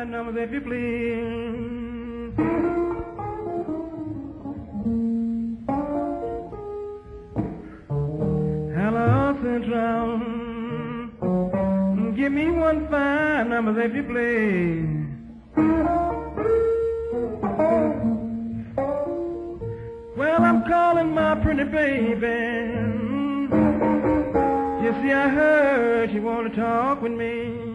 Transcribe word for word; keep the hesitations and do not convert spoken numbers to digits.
fine numbers if you please. Hello, Central. Give me one fine numbers if you please. Well, I'm calling my pretty baby. You see, I heard you want to talk with me.